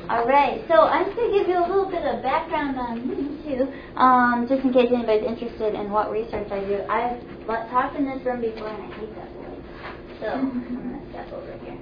All right, so I'm just going to give you a little bit of background on me, too, just in case anybody's interested in what research I do. I've talked in this room before, and I hate that voice, so I'm going to step over here.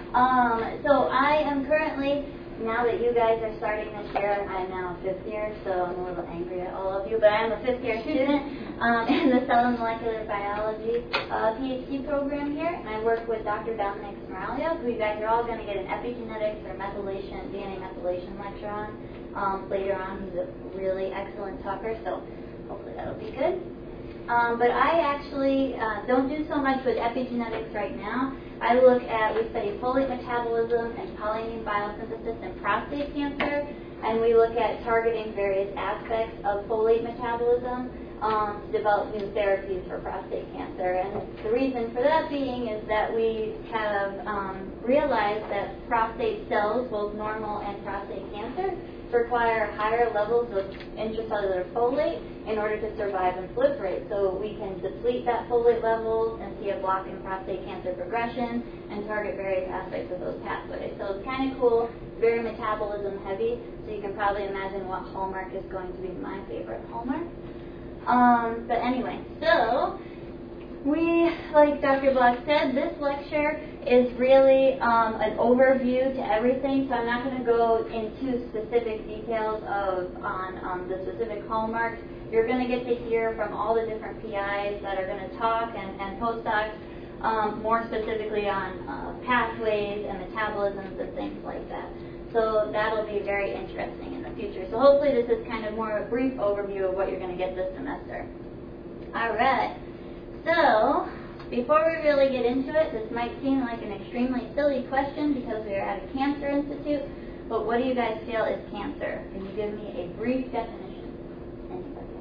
So I am currently, now that you guys are starting this year, I'm now a fifth year, so I'm a little angry at all of you, but I'm a fifth-year student in the Cell and Molecular Biology PhD program here, and I work with Dr. Dominic Smaraglio, who you guys are all going to get an epigenetics or methylation, DNA methylation lecture on later on. He's a really excellent talker, so hopefully that'll be good. But I actually don't do so much with epigenetics right now. We study folate metabolism and polyamine biosynthesis in prostate cancer, and we look at targeting various aspects of folate metabolism to develop new therapies for prostate cancer. And the reason for that being is that we have realized that prostate cells, both normal and prostate cancer, require higher levels of intracellular folate in order to survive and proliferate. So we can deplete that folate levels and see a block in prostate cancer progression and target various aspects of those pathways. So it's kind of cool, very metabolism heavy, so you can probably imagine what hallmark is going to be my favorite hallmark. But anyway, so we, like Dr. Block said, this lecture is really an overview to everything, so I'm not going to go into specific details on the specific hallmarks. You're going to get to hear from all the different PIs that are going to talk and postdocs more specifically on pathways and metabolisms and things like that. So that'll be very interesting in the future. So hopefully this is kind of more of a brief overview of what you're going to get this semester. All right. So, before we really get into it, this might seem like an extremely silly question because we are at a cancer institute, but what do you guys feel is cancer? Can you give me a brief definition? Anybody?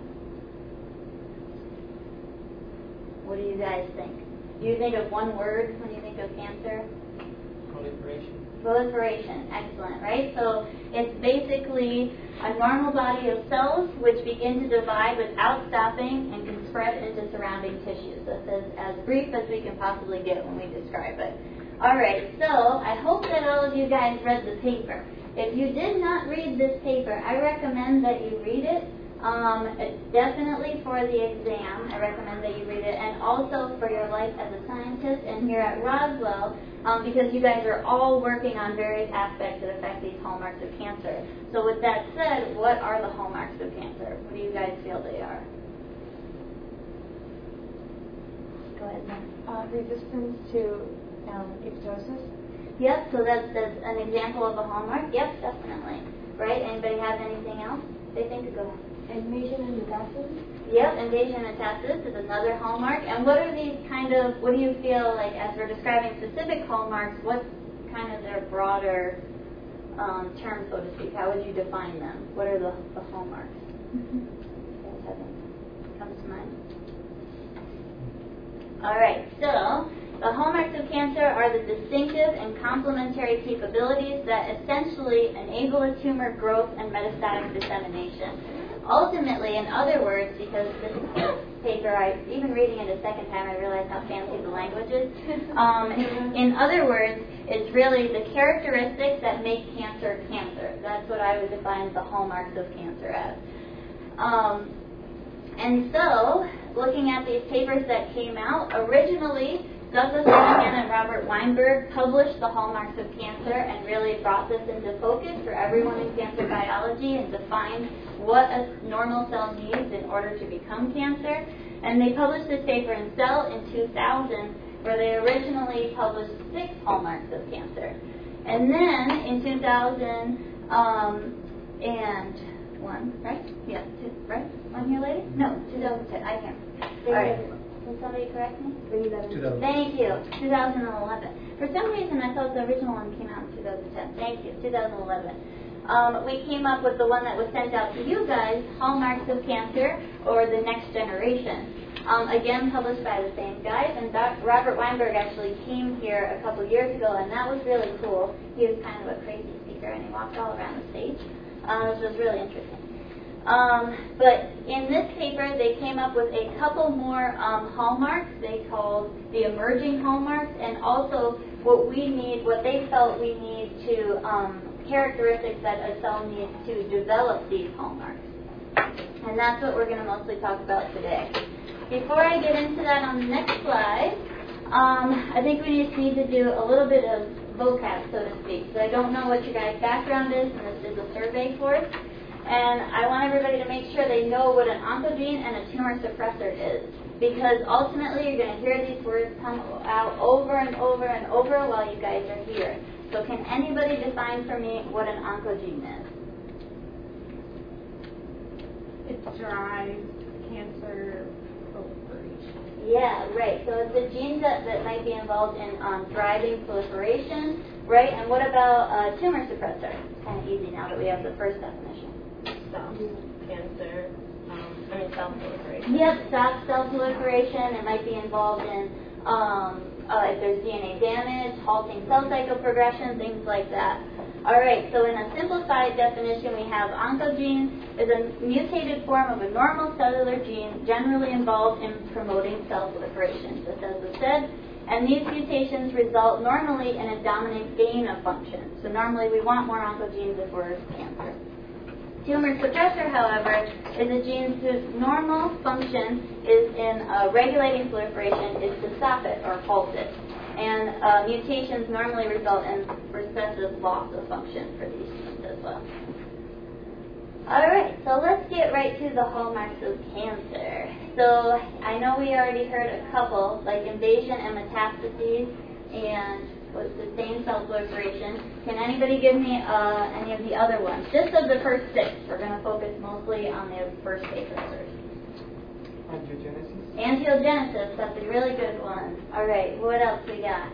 What do you guys think? Do you think of one word when you think of cancer? Proliferation. Proliferation, excellent, right? So it's basically a normal body of cells which begin to divide without stopping and can spread into surrounding tissues. That's as brief as we can possibly get when we describe it. All right, so I hope that all of you guys read the paper. If you did not read this paper, I recommend that you read it. It's definitely for the exam. I recommend that you read it, and also for your life as a scientist and here at Roswell, because you guys are all working on various aspects that affect these hallmarks of cancer. So with that said, what are the hallmarks of cancer? What do you guys feel they are? Go ahead, Ma'am. Resistance to apoptosis. Yep, so that's an example of a hallmark. Yep, definitely. Right? Anybody have anything else they think? Go ahead. Invasion and metastasis? Yep, invasion and metastasis is another hallmark. And what are these what do you feel like as we're describing specific hallmarks, what's kind of their broader term, so to speak? How would you define them? What are the hallmarks? You guys have anything comes to mind? All right, so the hallmarks of cancer are the distinctive and complementary capabilities that essentially enable a tumor growth and metastatic dissemination. Ultimately, in other words, because this paper, even reading it a second time, I realized how fancy the language is. In other words, it's really the characteristics that make cancer cancer. That's what I would define the hallmarks of cancer as. And so, looking at these papers that came out, originally, Douglas Flanagan and Robert Weinberg published the hallmarks of cancer and really brought this into focus for everyone in cancer biology and defined what a normal cell needs in order to become cancer. And they published this paper in Cell in 2000, where they originally published 6 hallmarks of cancer. And then in 2001, right? Yeah, right? 1 year later? No, 2010. I can't. All right. Can somebody correct me? 2000. Thank you. 2011. For some reason, I thought the original one came out in 2010. Thank you. 2011. We came up with the one that was sent out to you guys, Hallmarks of Cancer, or The Next Generation. Again, published by the same guys. And Robert Weinberg actually came here a couple years ago, and that was really cool. He was kind of a crazy speaker, and he walked all around the stage. This was really interesting. But in this paper, they came up with a couple more hallmarks. They called the emerging hallmarks, and also what they felt we need to characteristics that a cell needs to develop these hallmarks. And that's what we're going to mostly talk about today. Before I get into that on the next slide, I think we just need to do a little bit of vocab, so to speak. So I don't know what your guys' background is, and this is a survey course. And I want everybody to make sure they know what an oncogene and a tumor suppressor is. Because ultimately you're going to hear these words come out over and over and over while you guys are here. So can anybody define for me what an oncogene is? It drives cancer proliferation. Yeah, right. So it's the genes that might be involved in driving proliferation, right? And what about a tumor suppressor? It's kind of easy now that we have the first definition. Stops cancer, cell proliferation. Yep, stops cell proliferation. It might be involved in if there's DNA damage, halting cell cycle progression, things like that. All right, so in a simplified definition, we have oncogene is a mutated form of a normal cellular gene generally involved in promoting cell proliferation, just as was said. And these mutations result normally in a dominant gain of function. So normally we want more oncogenes if we're cancer. Tumor suppressor, however, is a gene whose normal function is in regulating proliferation is to stop it or halt it. And mutations normally result in recessive loss of function for these genes as well. Alright, so let's get right to the hallmarks of cancer. So I know we already heard a couple, like invasion and metastases and sustained cell proliferation. Can anybody give me any of the other ones? Just of the first 6. We're going to focus mostly on the first precursors. Angiogenesis. Angiogenesis, that's a really good one. All right, what else we got?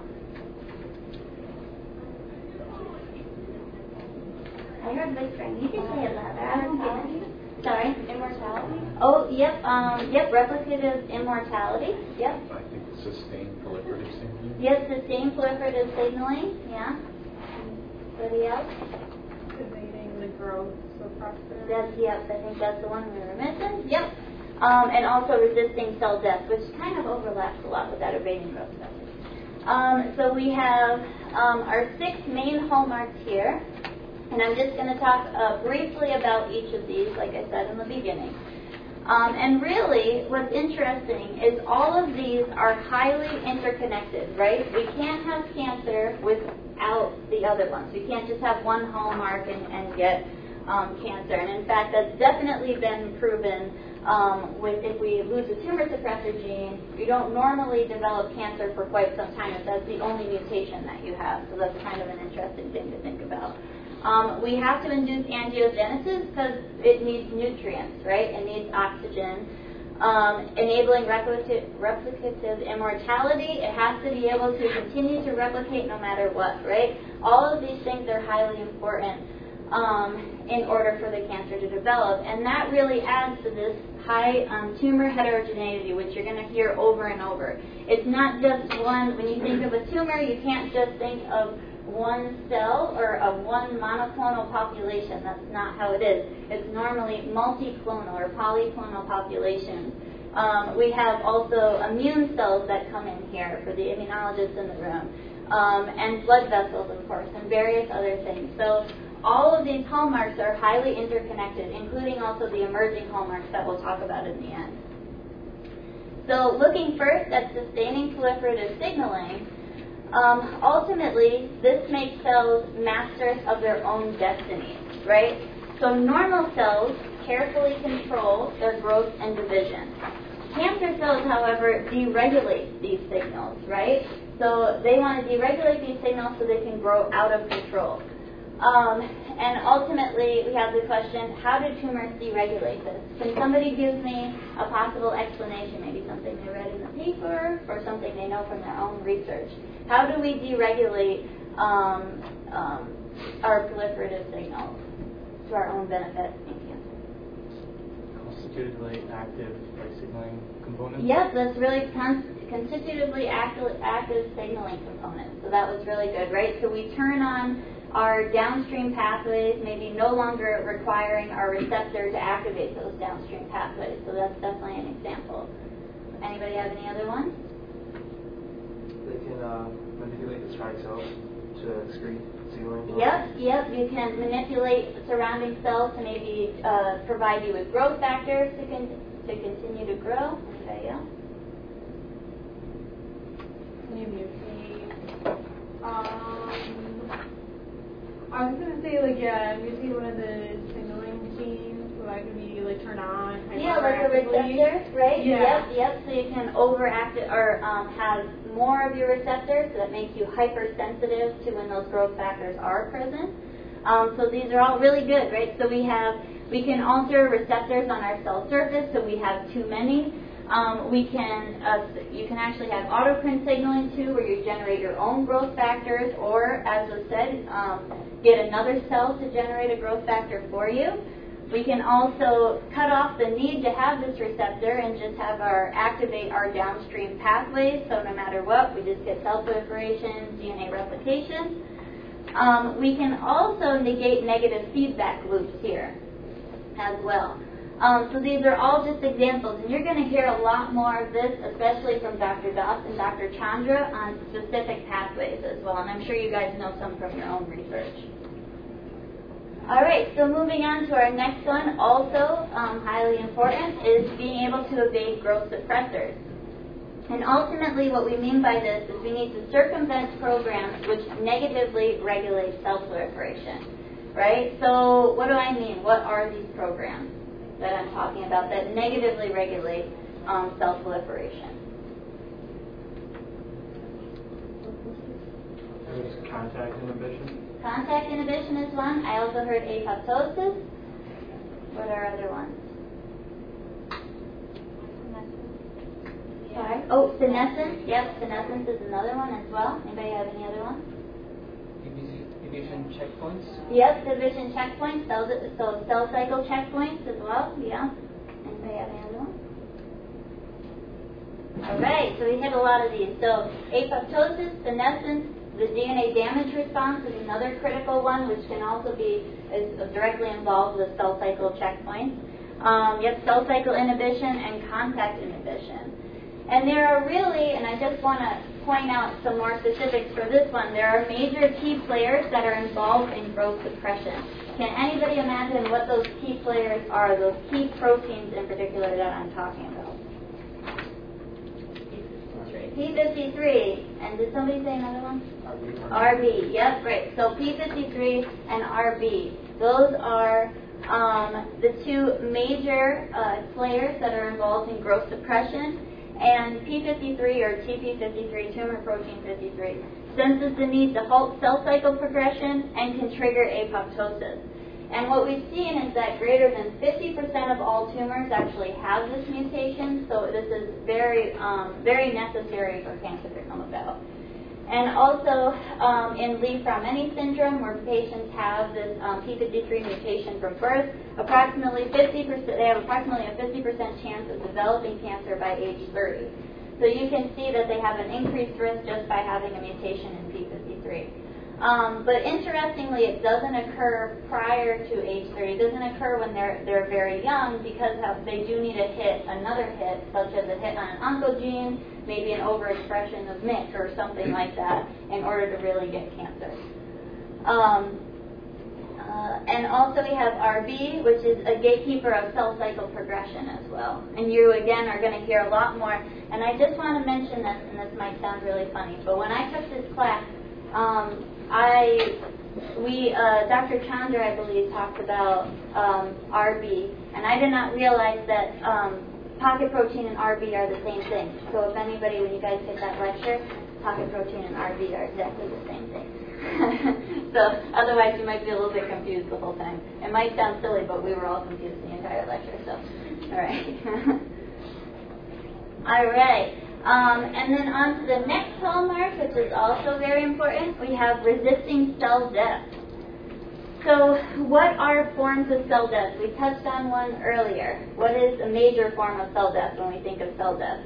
I heard whispering. You can say it louder. I don't get it. Sorry? Immortality? Oh, yep, replicative immortality. Yep. I think sustained proliferative signaling. Yep, sustained proliferative signaling. Yeah. Anybody else? Evading the growth suppressor. I think that's the one we were missing. Yep. And also resisting cell death, which kind of overlaps a lot with that evading growth suppressor. So we have our 6 main hallmarks here. And I'm just going to talk briefly about each of these, like I said in the beginning. And really, what's interesting is all of these are highly interconnected, right? We can't have cancer without the other ones. We can't just have one hallmark and get cancer. And in fact, that's definitely been proven with if we lose a tumor suppressor gene, you don't normally develop cancer for quite some time if that's the only mutation that you have. So that's kind of an interesting thing to think about. We have to induce angiogenesis because it needs nutrients, right? It needs oxygen. Enabling replicative immortality, it has to be able to continue to replicate no matter what, right? All of these things are highly important in order for the cancer to develop. And that really adds to this high tumor heterogeneity, which you're going to hear over and over. It's not just one. When you think of a tumor, you can't just think of one cell or a one monoclonal population. That's not how it is. It's normally multiclonal or polyclonal populations. We have also immune cells that come in here for the immunologists in the room, and blood vessels, of course, and various other things. So all of these hallmarks are highly interconnected, including also the emerging hallmarks that we'll talk about in the end. So looking first at sustaining proliferative signaling, ultimately, this makes cells masters of their own destinies, right? So normal cells carefully control their growth and division. Cancer cells, however, deregulate these signals, right? So they want to deregulate these signals so they can grow out of control. And ultimately, we have the question, how do tumors deregulate this? Can somebody give me a possible explanation, maybe something they read in the paper or something they know from their own research? How do we deregulate our proliferative signals to our own benefit in cancer? Constitutively active signaling components? Yes, that's really constitutively active signaling components. So that was really good, right? So we turn on our downstream pathways, maybe no longer requiring our receptor to activate those downstream pathways. So that's definitely an example. Anybody have any other ones? They can manipulate the striate cells to excrete signaling. Yep. You can manipulate surrounding cells to maybe provide you with growth factors to continue to grow. Okay, yeah. Maybe a I was gonna say maybe one of the signaling genes so that could be turned on. Yeah, like a receptor, right? Yeah. Yep. So you can overact it or have more of your receptors, so that makes you hypersensitive to when those growth factors are present. So these are all really good, right? So we can alter receptors on our cell surface, so we have too many. You can actually have autocrine signaling too, where you generate your own growth factors, or as was said, get another cell to generate a growth factor for you. We can also cut off the need to have this receptor and just activate our downstream pathways. So no matter what, we just get cell proliferation, DNA replication. We can also negate negative feedback loops here as well. So these are all just examples, and you're going to hear a lot more of this, especially from Dr. Das and Dr. Chandra on specific pathways as well, and I'm sure you guys know some from your own research. All right, so moving on to our next one, also highly important, is being able to evade growth suppressors. And ultimately what we mean by this is we need to circumvent programs which negatively regulate cell proliferation, right? So what do I mean? What are these programs that I'm talking about that negatively regulate cell proliferation? There's contact inhibition. Contact inhibition is one. I also heard apoptosis. What are other ones? Sorry. Oh, senescence. Yep, senescence is another one as well. Anybody have any other ones? Division checkpoints. Yep, division checkpoints. So cell cycle checkpoints as well. Yeah. Anybody have any other ones? All right. So we hit a lot of these. So apoptosis, senescence. The DNA damage response is another critical one, which can also is directly involved with cell cycle checkpoints. Cell cycle inhibition and contact inhibition. And there are really, and I just want to point out some more specifics for this one, there are major key players that are involved in growth suppression. Can anybody imagine what those key players are, those key proteins in particular that I'm talking about? P53, and did somebody say another one? RB, yep, great. So P53 and RB, those are the two major players that are involved in growth suppression. And P53 or TP53, tumor protein 53, senses the need to halt cell cycle progression and can trigger apoptosis. And what we've seen is that greater than 50% of all tumors actually have this mutation, so this is very necessary for cancer to come about. And also in Li-Fraumeni syndrome, where patients have this P53 mutation from birth, they have approximately a 50% chance of developing cancer by age 30. So you can see that they have an increased risk just by having a mutation in P53. But interestingly, it doesn't occur prior to age 30. It doesn't occur when they're very young, because they do need another hit, such as a hit on an oncogene, maybe an overexpression of MYC or something like that, in order to really get cancer. And also we have RB, which is a gatekeeper of cell cycle progression as well. And you, again, are going to hear a lot more. And I just want to mention this, and this might sound really funny, but when I took this class, Dr. Chandra, I believe, talked about RB, and I did not realize that pocket protein and RB are the same thing. So if anybody, when you guys get that lecture, pocket protein and RB are exactly the same thing. So otherwise you might be a little bit confused the whole time. It might sound silly, but we were all confused the entire lecture. So, all right. All right. And then on to the next hallmark, which is also very important, we have resisting cell death. So what are forms of cell death? We touched on one earlier. What is a major form of cell death when we think of cell death?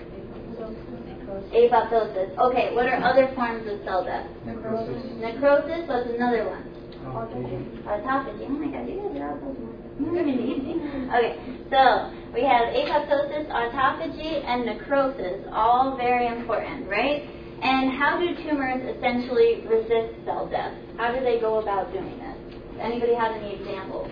Apoptosis. Okay, what are other forms of cell death? Necrosis was another one. Autophagy. Oh my God, you guys are all so smart. Okay, so we have apoptosis, autophagy, and necrosis, all very important, right? And how do tumors essentially resist cell death? How do they go about doing this? Anybody have any examples?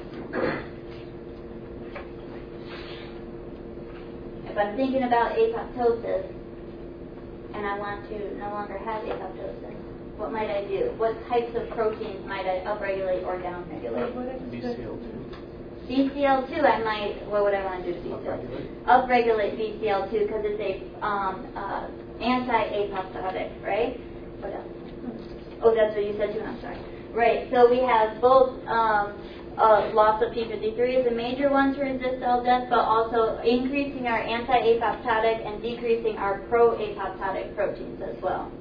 If I'm thinking about apoptosis and I want to no longer have apoptosis, what might I do? What types of proteins might I upregulate or downregulate? BCL2. BCL2, I might, what would I want to do to BCL2? Upregulate BCL2 because it's a anti-apoptotic, right? What else? Oh, that's what you said too, I'm sorry. Right, so we have both loss of p53 is a major one to resist cell death, but also increasing our anti-apoptotic and decreasing our pro-apoptotic proteins as well.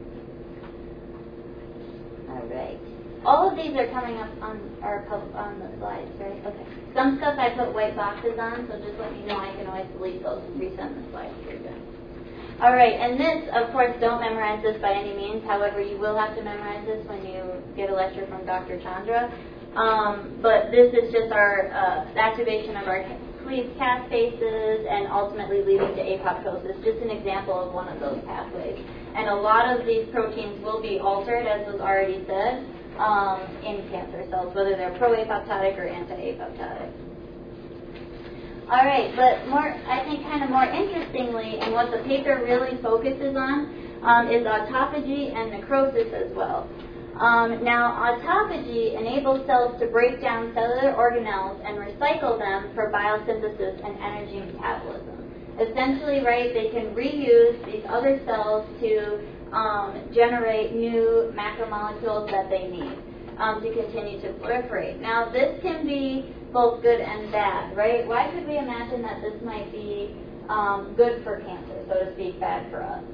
All right. All of these are coming up on the slides, right? Okay. Some stuff I put white boxes on, so just let me know. I can always delete those and resend the slides if you're good. All right, and this, of course, don't memorize this by any means. However, you will have to memorize this when you get a lecture from Dr. Chandra. But this is just our activation of our cleaved caspases and ultimately leading to apoptosis. Just an example of one of those pathways. And a lot of these proteins will be altered, as was already said, in cancer cells, whether they're pro-apoptotic or anti-apoptotic. All right, but I think kind of more interestingly, and what the paper really focuses on, is autophagy and necrosis as well. Now, autophagy enables cells to break down cellular organelles and recycle them for biosynthesis and energy metabolism. Essentially, right, they can reuse these other cells to generate new macromolecules that they need to continue to proliferate. Now, this can be both good and bad, right? Why could we imagine that this might be good for cancer, so to speak, bad for us?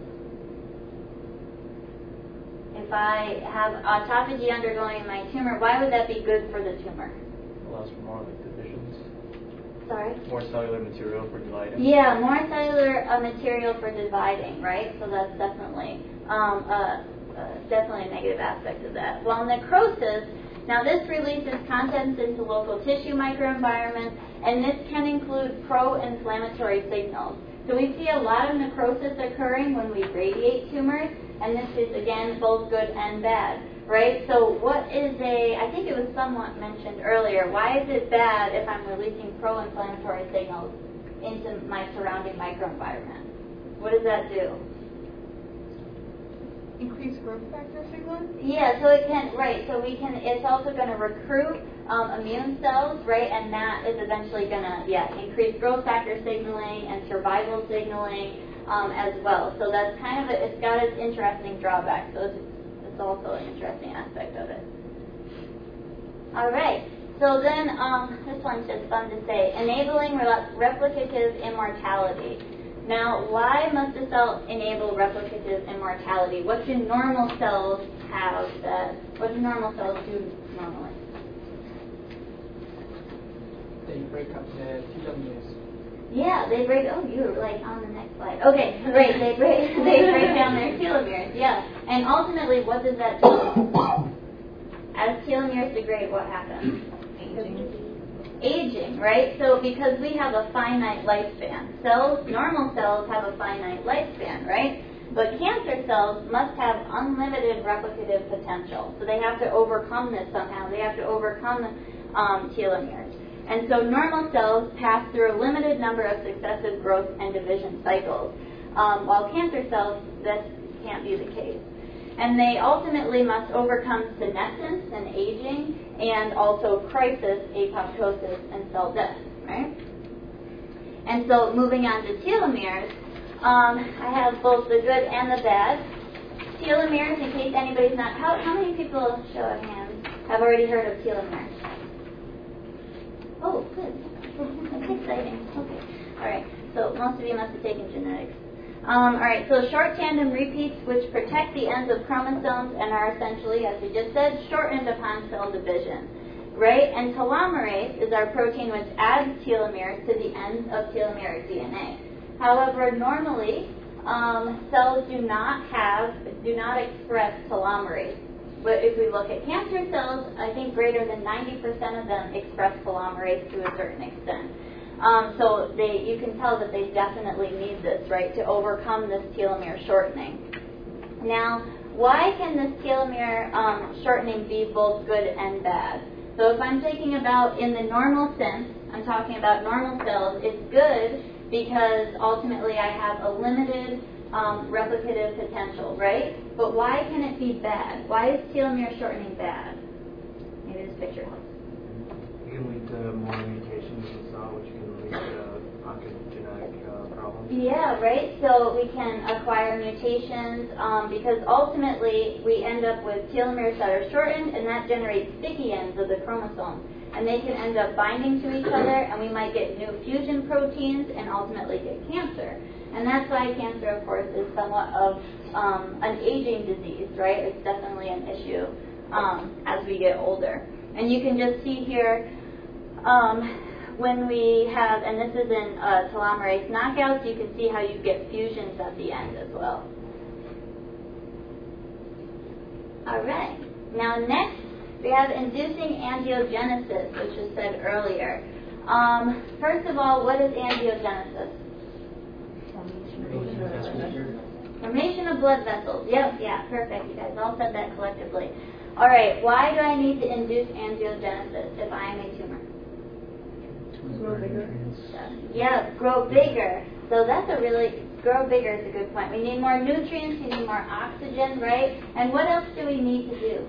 If I have autophagy undergoing in my tumor, why would that be good for the tumor? Allows for more divisions. Sorry? More cellular material for dividing. Yeah, more cellular material for dividing, right? So that's definitely definitely a negative aspect of that. Well, necrosis, now this releases contents into local tissue microenvironment, and this can include pro-inflammatory signals. So we see a lot of necrosis occurring when we radiate tumors, and this is, again, both good and bad, right? So what is I think it was somewhat mentioned earlier, why is it bad if I'm releasing pro-inflammatory signals into my surrounding microenvironment? What does that do? Increase growth factor signaling? Yeah, so it can, right, so it's also going to recruit immune cells, right, and that is eventually going to, increase growth factor signaling and survival signaling as well. So that's kind of, it's got its interesting drawbacks, so it's also an interesting aspect of it. All right, so then this one's just fun to say, enabling replicative immortality. Now, why must a cell enable replicative immortality? What do normal cells have what do normal cells do normally? They break up the telomeres. Yeah, they break, you were like on the next slide. Okay, great, they break down their telomeres, yeah. And ultimately, what does that do? As telomeres degrade, what happens? Aging, right? So because we have a finite lifespan. Normal cells have a finite lifespan, right? But cancer cells must have unlimited replicative potential. So they have to overcome this somehow. They have to overcome telomeres. And so normal cells pass through a limited number of successive growth and division cycles, while cancer cells, this can't be the case. And they ultimately must overcome senescence and aging, and also crisis, apoptosis, and cell death, right? And so moving on to telomeres, I have both the good and the bad. Telomeres, in case anybody's not, how many people, show of hands, have already heard of telomeres? Oh, good. That's exciting. Okay. All right. So most of you must have taken genetics. All right. So short tandem repeats, which protect the ends of chromosomes and are essentially, as we just said, shortened upon cell division, right? And telomerase is our protein which adds telomeres to the ends of telomeric DNA. However, normally cells do not express telomerase. But if we look at cancer cells, I think greater than 90% of them express telomerase to a certain extent. So you can tell that they definitely need this, right, to overcome this telomere shortening. Now, why can this telomere shortening be both good and bad? So if I'm thinking about in the normal sense, I'm talking about normal cells, it's good because ultimately I have a limited replicative potential, right? But why can it be bad? Why is telomere shortening bad? Maybe this picture helps. It can lead to more mutations in cell, which can lead to oncogenetic problems. Yeah, right? So we can acquire mutations because ultimately we end up with telomeres that are shortened, and that generates sticky ends of the chromosome. And they can end up binding to each other, and we might get new fusion proteins and ultimately get cancer. And that's why cancer, of course, is somewhat of an aging disease, right? It's definitely an issue as we get older. And you can just see here when we have, and this is in telomerase knockouts, you can see how you get fusions at the end as well. All right. Now next, we have inducing angiogenesis, which was said earlier. First of all, what is angiogenesis? Formation of blood vessels. Yep, yeah, perfect. You guys all said that collectively. All right, why do I need to induce angiogenesis if I am a tumor? Grow bigger. Yeah, grow bigger. So that's grow bigger is a good point. We need more nutrients, we need more oxygen, right? And what else do we need to do?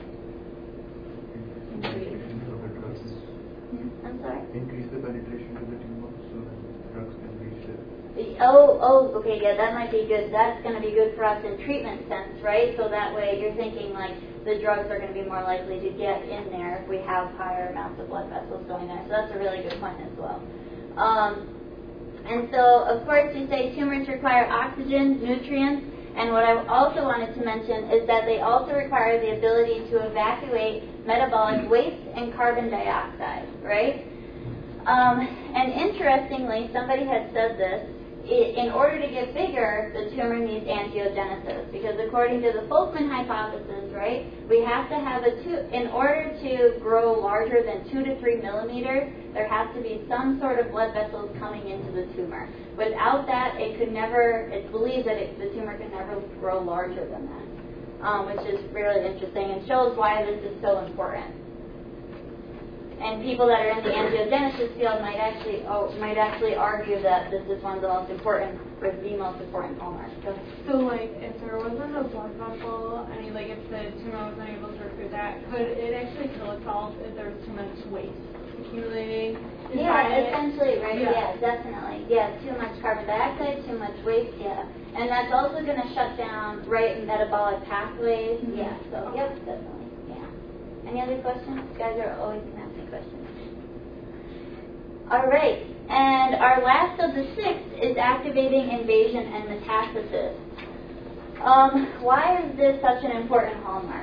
I'm sorry? Increase the penetration to the tumor so that drugs can reach there. Okay, yeah, that might be good. That's going to be good for us in treatment sense, right? So that way you're thinking like the drugs are going to be more likely to get in there if we have higher amounts of blood vessels going there. So that's a really good point as well. And so, of course, you say tumors require oxygen, nutrients, and what I also wanted to mention is that they also require the ability to evacuate metabolic waste and carbon dioxide, right? And interestingly, somebody had said this, in order to get bigger, the tumor needs angiogenesis, because according to the Folkman hypothesis, right, we have to have in order to grow larger than 2 to 3 millimeters, there has to be some sort of blood vessels coming into the tumor. Without that, it's believed that the tumor can never grow larger than that, which is really interesting and shows why this is so important. And people that are in the angiogenesis field might actually argue that this is one of the most important, or the most important hallmarks. So, like, if there wasn't a blood vessel, if the tumor wasn't able to recruit that, could it actually kill itself if there was too much waste accumulating? Yeah, essentially, right? Yeah, definitely. Yeah, too much carbon dioxide, too much waste. Yeah, and that's also going to shut down metabolic pathways. Mm-hmm. Yeah. So, yep, definitely. Yeah. Any other questions? You guys are always going to ask me questions. All right, and our last of the 6 is activating invasion and metastasis. Why is this such an important hallmark?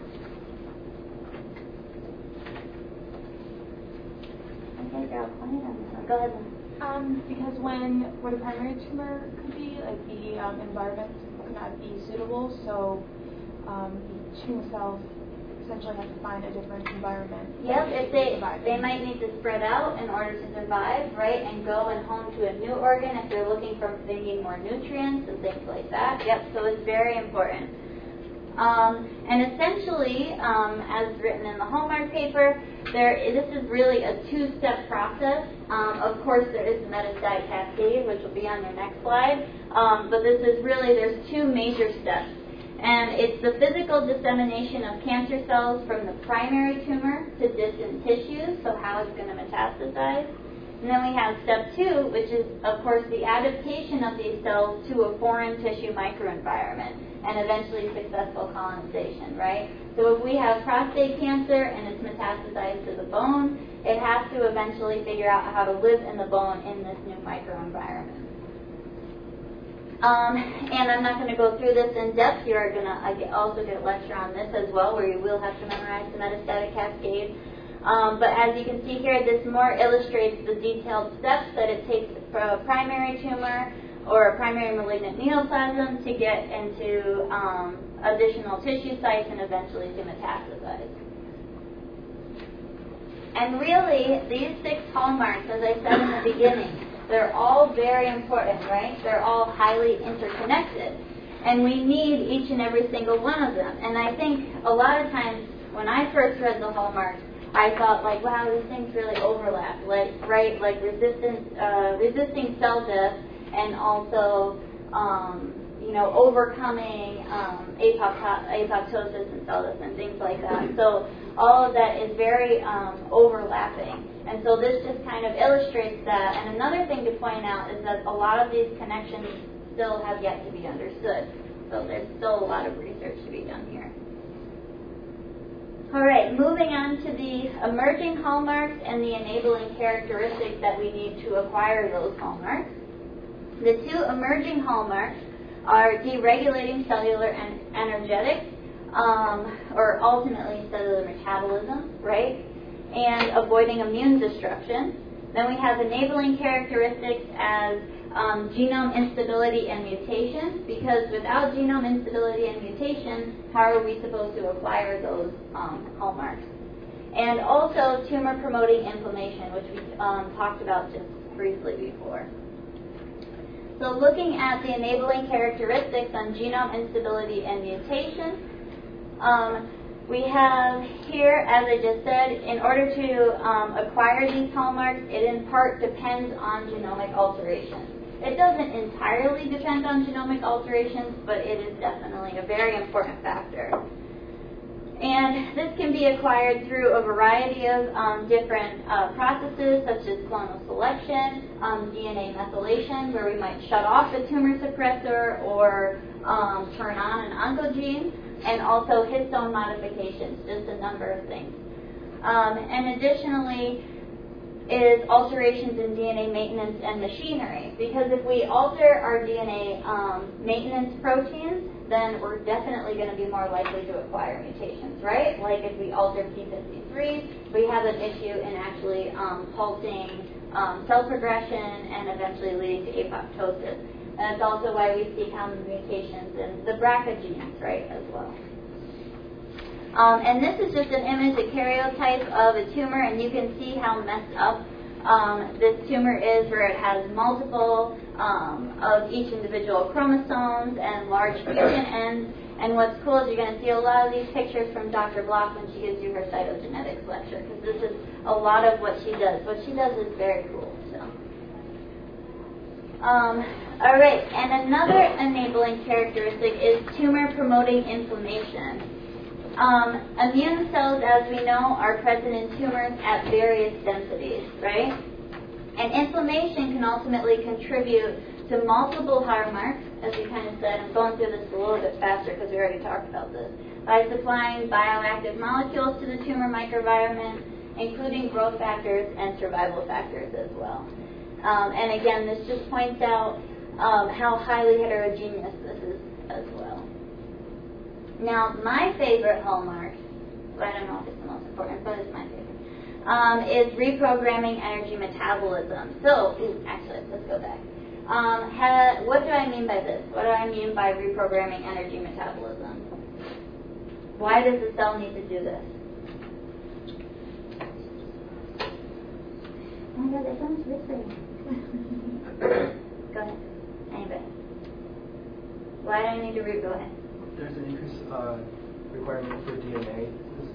Okay, girl, go ahead. Because when a primary tumor could be, the environment could not be suitable, so the tumor cells essentially have to find a different environment. Yep, they might need to spread out in order to survive, right, and go and home to a new organ if they're looking for thinking more nutrients and things like that. Yep, so it's very important. And essentially, as written in the Hallmark paper, this is really a 2-step process. Of course, there is the metastatic cascade, which will be on your next slide. But there's 2 major steps. And it's the physical dissemination of cancer cells from the primary tumor to distant tissues, so how it's going to metastasize. And then we have step 2, which is, of course, the adaptation of these cells to a foreign tissue microenvironment and eventually successful colonization, right? So if we have prostate cancer and it's metastasized to the bone, it has to eventually figure out how to live in the bone in this new microenvironment. And I'm not going to go through this in depth. You are going to also get a lecture on this as well, where you will have to memorize the metastatic cascade. But as you can see here, this more illustrates the detailed steps that it takes for a primary tumor or a primary malignant neoplasm to get into additional tissue sites and eventually to metastasize. And really, these 6 hallmarks, as I said in the beginning, they're all very important, right? They're all highly interconnected. And we need each and every single one of them. And I think a lot of times when I first read the hallmarks, I thought like, wow, these things really overlap, like resisting cell death, and also overcoming apoptosis and cell death and things like that. So all of that is very overlapping. And so this just kind of illustrates that. And another thing to point out is that a lot of these connections still have yet to be understood. So there's still a lot of research to be done here. All right, moving on to the emerging hallmarks and the enabling characteristics that we need to acquire those hallmarks. The two emerging hallmarks are deregulating cellular and energetics, or ultimately cellular metabolism, right? And avoiding immune destruction. Then we have enabling characteristics as genome instability and mutation, because without genome instability and mutation, how are we supposed to acquire those hallmarks? And also tumor-promoting inflammation, which we talked about just briefly before. So looking at the enabling characteristics on genome instability and mutation, we have here, as I just said, in order to acquire these hallmarks, it in part depends on genomic alterations. It doesn't entirely depend on genomic alterations, but it is definitely a very important factor. And this can be acquired through a variety of different processes, such as clonal selection, DNA methylation, where we might shut off a tumor suppressor or turn on an oncogene, and also histone modifications, just a number of things. And additionally is alterations in DNA maintenance and machinery, because if we alter our DNA maintenance proteins, then we're definitely going to be more likely to acquire mutations, right? Like if we alter P53, we have an issue in actually halting cell progression and eventually leading to apoptosis. And that's also why we see common mutations in the BRCA genes, right, as well. And this is just an image, a karyotype of a tumor, and you can see how messed up this tumor is, where it has multiple of each individual chromosomes and large fusion ends. And what's cool is you're going to see a lot of these pictures from Dr. Block when she gives you her cytogenetics lecture, because this is a lot of what she does. What she does is very cool. So, all right, and another enabling characteristic is tumor-promoting inflammation. Immune cells, as we know, are present in tumors at various densities, right? And inflammation can ultimately contribute to multiple hallmarks, as we kind of said. I'm going through this a little bit faster because we already talked about this. By supplying bioactive molecules to the tumor microenvironment, including growth factors and survival factors as well. And again, this just points out how highly heterogeneous this is as well. Now, my favorite hallmark, well, I don't know if it's the most important, but it's my favorite, is reprogramming energy metabolism. So, actually, let's go back. What do I mean by this? What do I mean by reprogramming energy metabolism? Why does the cell need to do this? Oh my God, that sounds whispering. Go ahead. Anybody? Why do I need to go ahead? There's an increased requirement for DNA.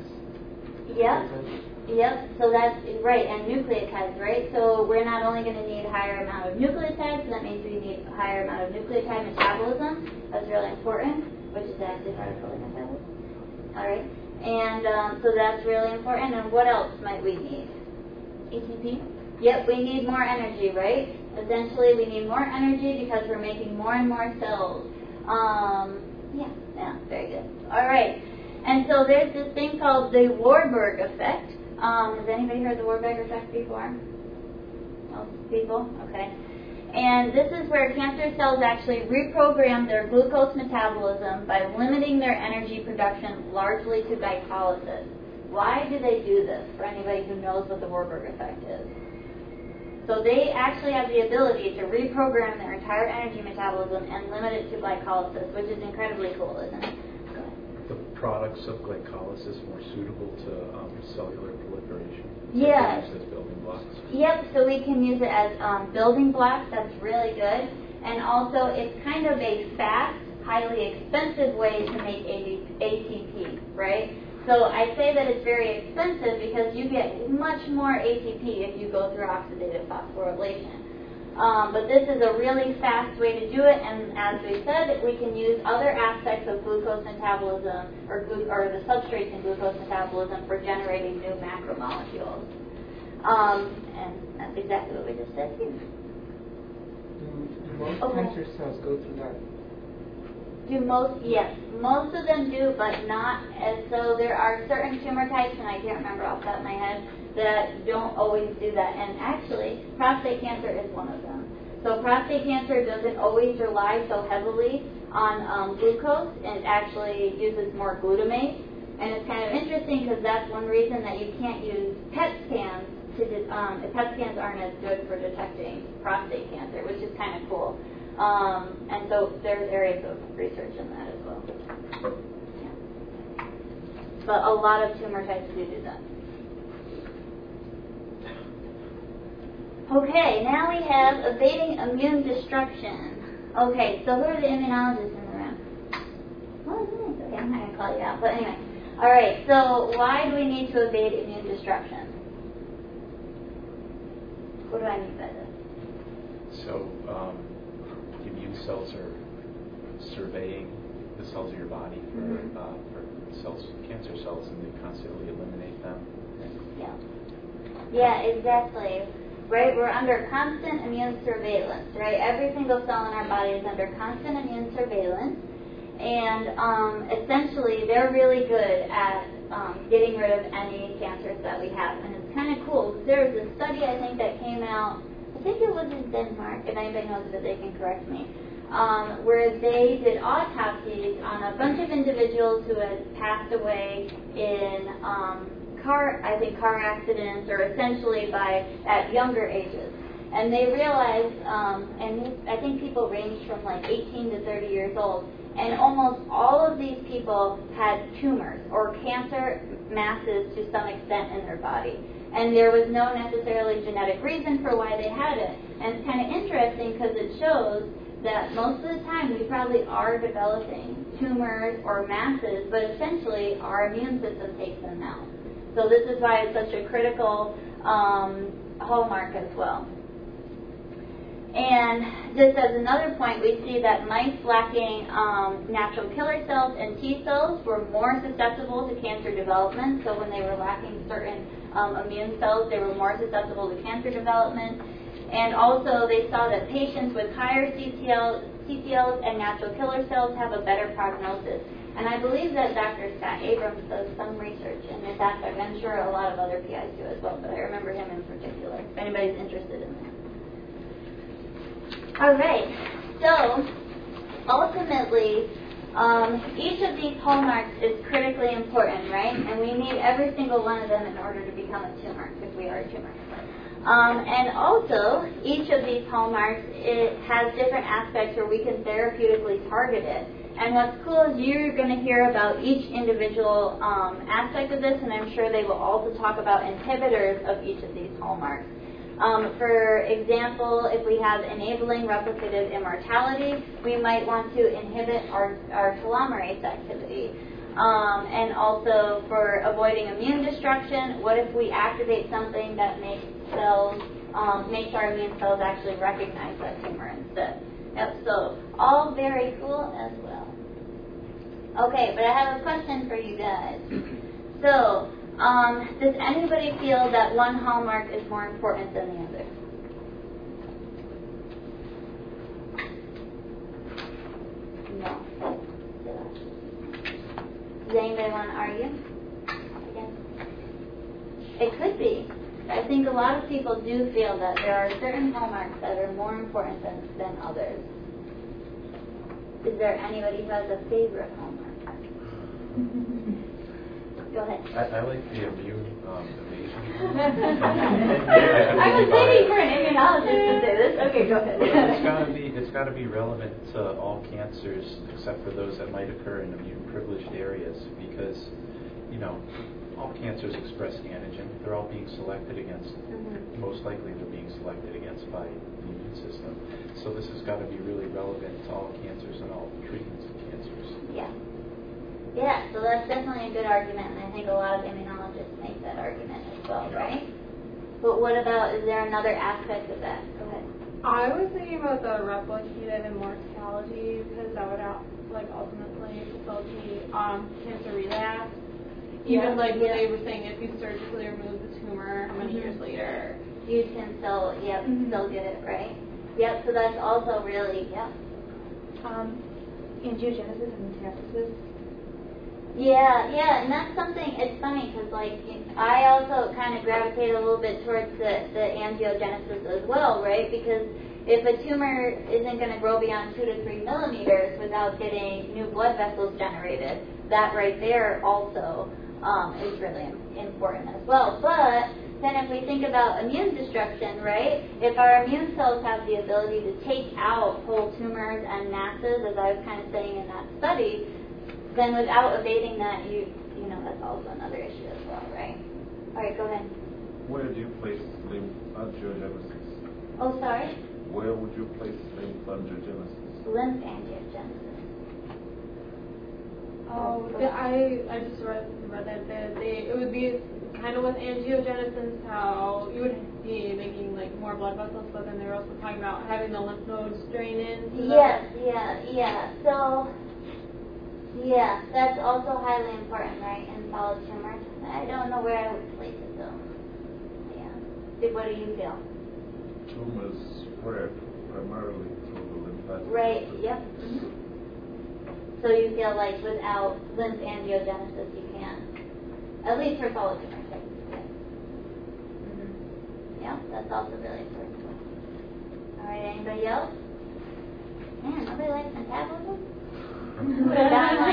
Yep, so that's right, and nucleotides, right? So we're not only going to need a higher amount of nucleotides, so that means we need a higher amount of nucleotide metabolism. That's really important, which is actually part of folate metabolism. All right, and so that's really important. And what else might we need? ATP? Yep, we need more energy, right? Essentially, we need more energy because we're making more and more cells. Yeah, very good. All right. And so there's this thing called the Warburg effect. Has anybody heard the Warburg effect before? Most people? Okay. And this is where cancer cells actually reprogram their glucose metabolism by limiting their energy production largely to glycolysis. Why do they do this, for anybody who knows what the Warburg effect is? So they actually have the ability to reprogram their entire energy metabolism and limit it to glycolysis, which is incredibly cool, isn't it? Go ahead. The products of glycolysis more suitable to cellular proliferation? Yeah. Used as building blocks? Yep, so we can use it as building blocks. That's really good. And also, it's kind of a fast, highly expensive way to make ATP, right? So I say that it's very expensive because you get much more ATP if you go through oxidative phosphorylation. But this is a really fast way to do it, and as we said, we can use other aspects of glucose metabolism or the substrates in glucose metabolism for generating new macromolecules. And that's exactly what we just said here. Do most cancer cells go through that? Yes, most of them do, but not as so. There are certain tumor types, and I can't remember off the top of my head, that don't always do that. And actually, prostate cancer is one of them. So prostate cancer doesn't always rely so heavily on glucose, and it actually uses more glutamate. And it's kind of interesting because that's one reason that you can't use PET scans. PET scans aren't as good for detecting prostate cancer, which is kind of cool. And so there's areas of research in that as well. Yeah. But a lot of tumor types do that. Okay, now we have evading immune destruction. Okay, so who are the immunologists in the room? Oh, nice. Okay, I'm not going to call you out. But anyway. All right, so why do we need to evade immune destruction? What do I mean by this? So, immune cells are surveying the cells of your body for cells, cancer cells, and they constantly eliminate them. Yeah, exactly. Right, we're under constant immune surveillance. Right, every single cell in our body is under constant immune surveillance, and essentially they're really good at getting rid of any cancers that we have, and it's kind of cool. There was a study I think that came out. I think it was in Denmark. If anybody knows it, they can correct me. Where they did autopsies on a bunch of individuals who had passed away in car accidents, or essentially at younger ages. And they realized, I think people ranged from like 18 to 30 years old, and almost all of these people had tumors or cancer masses to some extent in their body. And there was no necessarily genetic reason for why they had it. And it's kind of interesting because it shows that most of the time we probably are developing tumors or masses, but essentially our immune system takes them out. So this is why it's such a critical hallmark as well. And just as another point, we see that mice lacking natural killer cells and T cells were more susceptible to cancer development. So when they were lacking certain immune cells, they were more susceptible to cancer development. And also they saw that patients with higher CTLs and natural killer cells have a better prognosis. And I believe that Dr. Scott Abrams does some research in this aspect. I'm sure a lot of other PIs do as well, but I remember him in particular, if anybody's interested in that. All right, so ultimately, each of these hallmarks is critically important, right? And we need every single one of them in order to become a tumor, if we are a tumor. And also, each of these hallmarks, it has different aspects where we can therapeutically target it. And what's cool is you're going to hear about each individual aspect of this, and I'm sure they will also talk about inhibitors of each of these hallmarks. For example, if we have enabling replicative immortality, we might want to inhibit our telomerase activity. And also for avoiding immune destruction, what if we activate something that makes our immune cells actually recognize that tumor instead? Yep, so all very cool as well. Okay, but I have a question for you guys. So, does anybody feel that one hallmark is more important than the other? No. Does anybody want to argue? Again? It could be. I think a lot of people do feel that there are certain hallmarks that are more important than others. Is there anybody who has a favorite hallmark? Go ahead. I like the immune evasion. I was waiting for an immunologist to say this. Okay, go ahead. It's got to be relevant to all cancers, except for those that might occur in immune-privileged areas, because all cancers express antigen. They're all being selected against. Most likely, they're being selected against by the immune system. So this has got to be really relevant to all cancers and all treatments. cancers. Yeah. Yeah, so that's definitely a good argument, and I think a lot of immunologists make that argument as well, right? But what about, is there another aspect of that? Go ahead. I was thinking about the replicative immortality because that would ultimately facilitate cancer relapse. Even when they were saying if you surgically remove the tumor, how many years later? You can still, still get it, right? Yep, so that's also really, Angiogenesis and metastasis. Yeah, and that's something, it's funny because I also kind of gravitate a little bit towards the angiogenesis as well, right? Because if a tumor isn't going to grow beyond 2 to 3 millimeters without getting new blood vessels generated, that right there also is really important as well. But then if we think about immune destruction, right? If our immune cells have the ability to take out whole tumors and masses, as I was kind of saying in that study, then without evading that, you know, that's also another issue as well, right? All right, go ahead. Where do you place lymph-angiogenesis? Oh, sorry? Where would you place lymph-angiogenesis? Lymph-angiogenesis. Oh, I just read that it would be kind of with angiogenesis how you would be making more blood vessels, but then they were also talking about having the lymph nodes drain in. Yes, yeah. So, yeah, that's also highly important, right, in solid tumors. I don't know where I would place it though. Yeah. What do you feel? Tumors spread primarily through the lymphatic Right. system. Yep. Mm-hmm. So you feel like without lymph-angiogenesis you can't, at least for solid tumors. Yeah. Mm-hmm. Yeah, that's also really important. All right, anybody else? Man, nobody likes metabolism? Who would have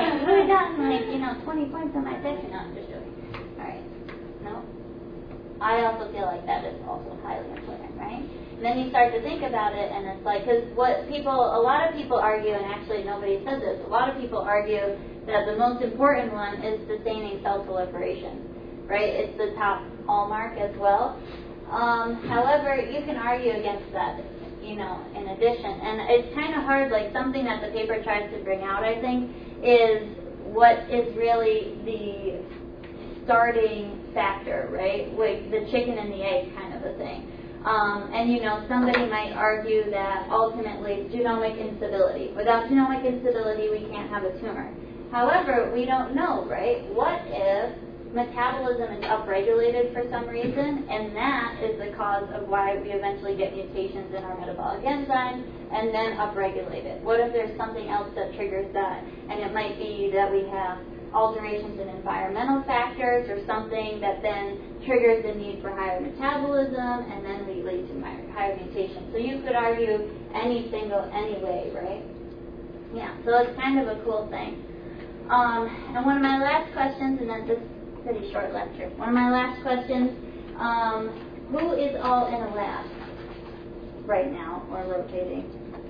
gotten 20 points on my section? No, I'm just joking. All right. No? I also feel like that is also highly important, right? And then you start to think about it, and it's like, because a lot of people argue, and actually nobody said this, a lot of people argue that the most important one is sustaining cell proliferation, right? It's the top hallmark as well. However, you can argue against that, in addition. And it's kind of hard, something that the paper tries to bring out, I think, is what is really the starting factor, right? Like the chicken and the egg kind of a thing. And somebody might argue that ultimately genomic instability. Without genomic instability, we can't have a tumor. However, we don't know, right? What if metabolism is upregulated for some reason, and that is the cause of why we eventually get mutations in our metabolic enzymes and then upregulate it? What if there's something else that triggers that? And it might be that we have alterations in environmental factors or something that then triggers the need for higher metabolism, and then we lead to higher mutations. So you could argue any way, right? Yeah, so it's kind of a cool thing. And one of my last questions, and then this pretty short lecture, one of my last questions, who is all in a lab right now or rotating?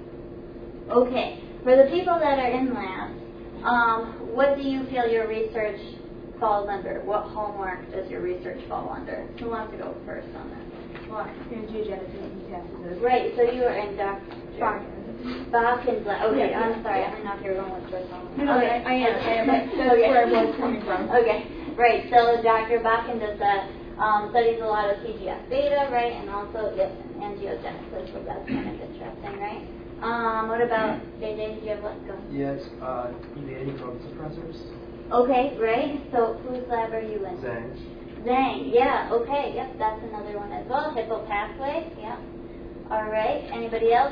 Okay, for the people that are in labs, what do you feel your research falls under? What hallmark does your research fall under? Who wants to go first on that? Well, Angiogenesis and metastasis. right, so you were in Dr. Bachman's lab. Okay, Yeah. I'm sorry, I didn't know if you were going with first hallmark. No, okay. I am. That's where I was coming from. Okay, right, so Dr. Bachman does that, studies a lot of TGF-beta, right, and also, angiogenesis, so that's kind of interesting, right? What about JJ? Do you have what? Go. Yes, EVA drug suppressors. Okay, right. So whose lab are you in? Zhang. Yeah. Okay. Yep. That's another one as well. Hippo pathway. Yep. All right. Anybody else?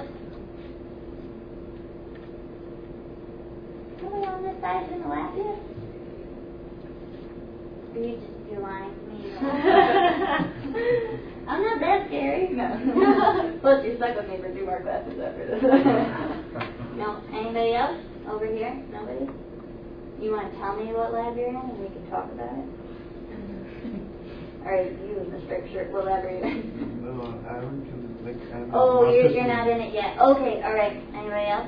Somebody on this side in the lab yet? You're lying to me. I'm not that scary. No. Plus, you're stuck with me for 2 more classes after this. No. Anybody else? Over here? Nobody? You want to tell me what lab you're in and we can talk about it? All right, you in the striped shirt, what lab are you in? No, I haven't. Oh, you're not in it yet. Okay, all right. Anybody else?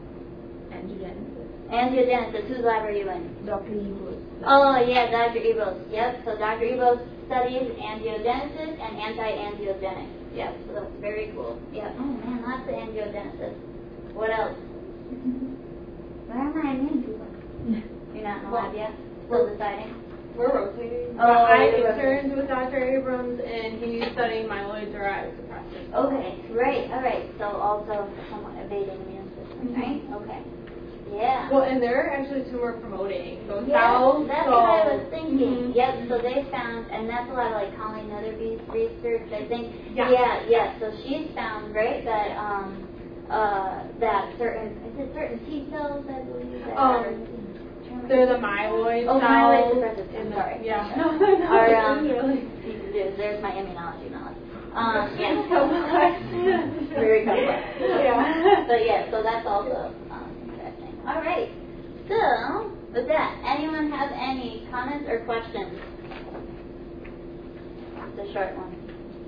Angiogenesis. Whose lab are you in? Dr. Ebos. Oh, yeah, Dr. Ebos. Yep, so Dr. Ebos studies angiogenesis and anti-angiogenics. Yep, so that's very cool. Yep. Oh, man, lots of angiogenesis. What else? where are my immune people? You're not in the lab yet? Still deciding? We're rotating. Oh, I you're interned with Dr. Abrams, and he's studying myeloid-derived suppressors. Okay, right, all right. So also somewhat evading immune system, right? Okay. Yeah. Well, and they're actually tumor promoting. So Yeah, cells. that's what I was thinking. Yep, so they found, and that's a lot of like Colleen Netherby's research, I think. Yeah. So she's found, right, that that certain T cells, I believe, that are they're the myeloid cells. Myeloid suppressors. I'm sorry. Yeah. There's my immunology knowledge. It's complex. Very complex. Yeah. But yeah, so that's also interesting. All right. So with that, anyone have any comments or questions? It's a short one.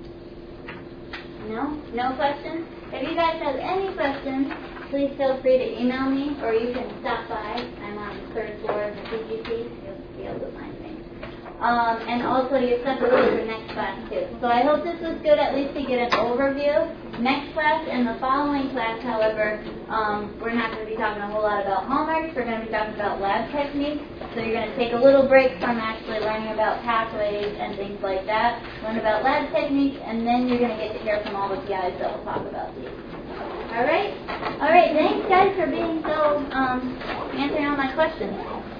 No questions? If you guys have any questions, please feel free to email me, or you can stop by. I'm on the 3rd floor of the CGC. You'll be able to find me. And also, you're set to for next class, too. So I hope this was good, at least to get an overview. Next class and the following class, however, we're not going to be talking a whole lot about hallmarks. We're going to be talking about lab techniques. So you're going to take a little break from actually learning about pathways and things like that, learn about lab techniques, and then you're going to get to hear from all the PIs that will talk about these. All right? Thanks, guys, for being so, answering all my questions.